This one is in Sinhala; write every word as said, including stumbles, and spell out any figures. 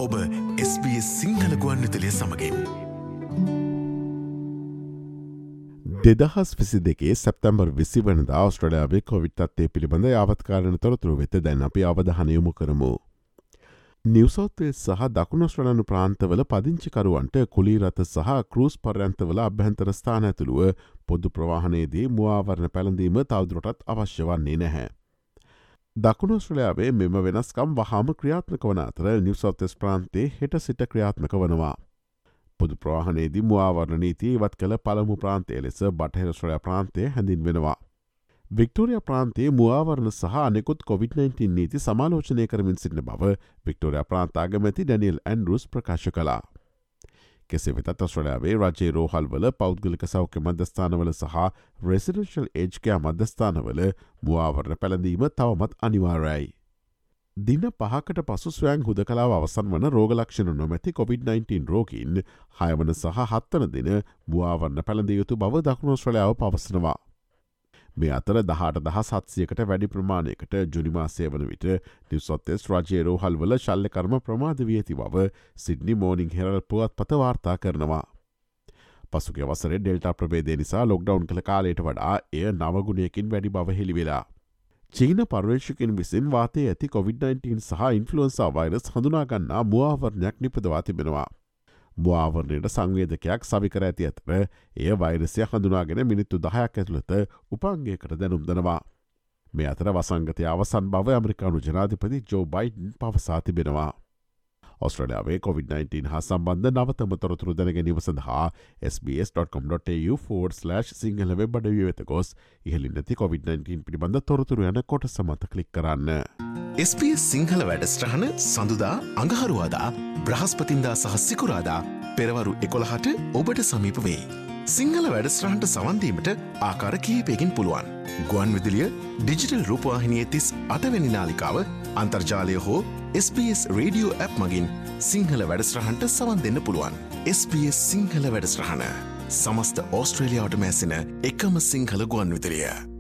ඔබ එස් බී එස් සිංහල ගුවන්විදුලිය සමගින් දෙදහස් විසි දෙකේ සැප්තැම්බර් විසි වනදා ඔස්ට්‍රේලියාවේ කොවිඩ් තත්ත්වය පිළිබඳ යාවත්කාරණ තොරතුරු වෙත දැන් අපි අවධානය යොමු කරමු. නිව් සවුත් වේල්ස් සහ දකුණු ඔස්ට්‍රේලියානු ප්‍රාන්තවල පදිංචිකරුවන්ට කුලී රථ සහ ක්‍රූස් පර්යන්තවල අභ්‍යන්තර ස්ථාන ඇතුළුව පොදු ප්‍රවාහනයේදී මුවාවරණ පැළඳීම තවදුරටත් අවශ්‍ය වන්නේ නැහැ. දකුණු ඔස්ට්‍රේලියාවේ මෙම වෙනස්කම් වහාම ක්‍රියාත්මක වන අතර නිව් සවුත් වේල්ස් ප්‍රාන්තයේ හෙට සිට ක්‍රියාත්මක වනවා. පොදු ප්‍රවාහනයේදී මුවාවරණ නීතිය ඉවත් කළ පළමු ප්‍රාන්තය ලෙස බටහිර ඔස්ට්‍රේලියා ප්‍රාන්තය හැඳින්වෙනවා. වික්ටෝරියා ප්‍රාන්තයේ මුවාවරණ සහ අනෙකුත් කොවිඩ් නයින්ටීන් නීති සමාලෝචනය කරමින් සිටින බව වික්ටෝරියා ප්‍රාන්ත අගමැති ඩැනියල් ඇන්ඩ්‍රූස් ප්‍රකාශ කළා. කෙසේ වෙතත් ඔස්ට්‍රේලියාවේ රජයේ රෝහල්වල පෞද්ගලික සෞඛ්‍ය මධ්‍යස්ථානවල සහ රෙසිඩෙන්ෂල් ඒජ් කෙයා මධ්‍යස්ථානවල මුවාවරණ පැළඳීම තවමත් අනිවාර්යයි. දින පහකට පසු ස්වයං හුදකලාව අවසන් වන රෝගලක්ෂණ නොමැති කොවිඩ් නයින්ටීන් රෝගීන් හයවන සහ හත්වන දින මුවාවරණ පැළඳිය යුතු බව දකුණු ඔස්ට්‍රේලියාව පවසනවා. මේ අතර දහට දහස් හත්සියකට වැඩි ප්‍රමාණයකට ජුනි මාසය වන විට නිව් සවුත් වේල්ස් රජයේ රෝහල්වල ශල්‍යකර්ම ප්‍රමාද වී ඇති බව සිඩ්නි මෝර්නිං හෙරල්ඩ් පුවත්පත වාර්තා කරනවා. පසුගිය වසරේ ඩෙල්ටා ප්‍රභේදය නිසා ලොක්ඩවුන් කළ කාලයට වඩා එය නවගුණයකින් වැඩි බව හෙළිවෙලා. චීන පර්යේෂකින් විසින් වාතයේ ඇති කොවිඩ් නයින්ටීන් සහ ඉන්ෆ්ලුවන්සා වෛරස් හඳුනාගන්නා මුවාවරණයක් නිපදවා තිබෙනවා. මුවාවරණයට සංවේදකයක් සවිකර ඇති අතර එය වෛරසය හඳුනාගෙන මිනිත්තු දහයක් ඇතුළත උපාංගයකට දැනුම් දෙනවා. මේ අතර වසංගතය අවසන් බව ඇමරිකානු ජනාධිපති ජෝ බයිඩන් පවසා තිබෙනවා. ඔස්ට්‍රේලියාවේ කොවිඩ් නයින්ටීන් හා සම්බන්ධ නවතම තොරතුරු දැනගැනීම සඳහා S B S dot com dot A U forward slash Sinhala web අඩවිය වෙත ගොස් ඉහළින් නැති කොවිඩ් නයින්ටීන් පිළිබඳ තොරතුරු යන කොටස මත ක්ලික් කරන්න. එස් බී එස් සිංහල වැඩසටහන සඳුදා අඟහරුවාදා බ්‍රහස්පතින්දා සහ සිකුරාදා පෙරවරු එකොළහට ඔබට සමීප වේ. සිංහල වැඩසටහනට සවන්දීමට ආකාර කිහිපයකින් පුළුවන්. ගුවන් විදුලිය ඩිජිටල් රූපවාහිනියේ තිස් අටවැනි නාලිකාව අන්තර්ජාලය හෝ S B S radio app මගින් සිංහල වැඩසටහනට සවන් දෙන්න පුළුවන්. එස් බී එස් සිංහල වැඩසටහන සමස්ත ඕස්ට්‍රේලියාවට මැසෙන එකම සිංහල ගුවන් විදුලිය.